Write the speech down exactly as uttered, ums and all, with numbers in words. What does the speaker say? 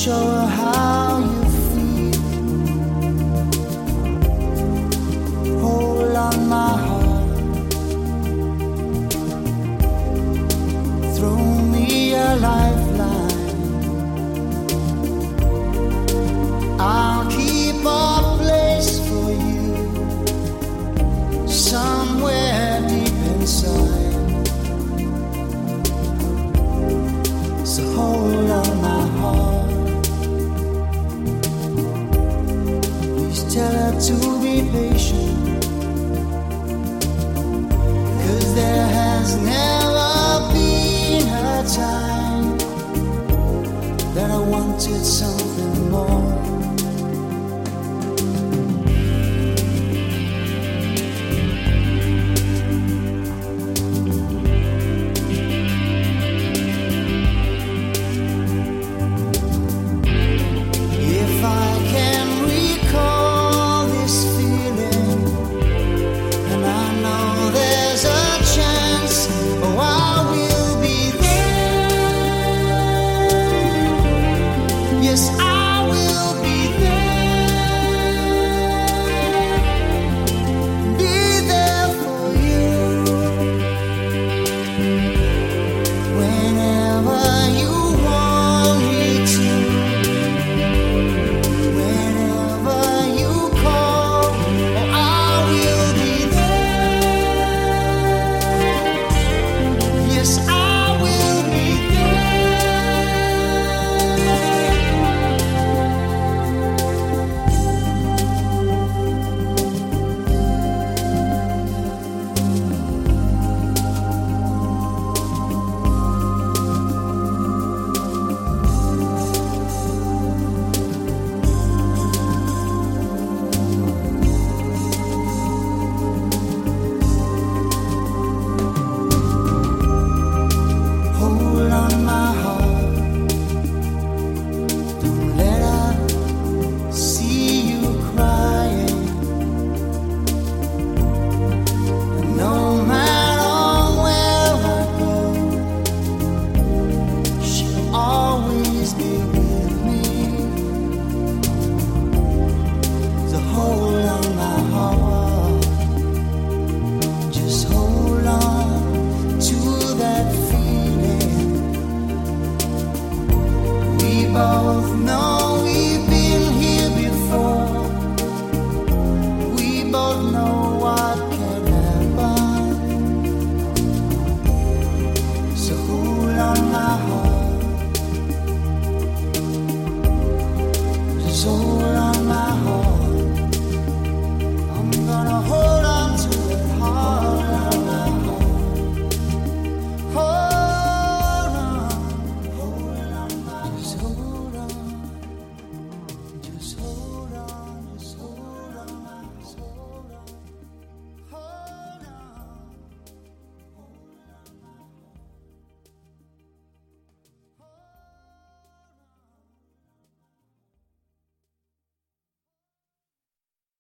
show her how you feel. Hold on my heart, throw me a lifeline. I'll keep a place for you somewhere deep inside. So hold on my heart, please tell her to be patient, 'cause there has never been a time that I wanted something more. Yes, I will be there, be there for you whenever you want me to, whenever you call, oh, I will be there. Yes, I will be both know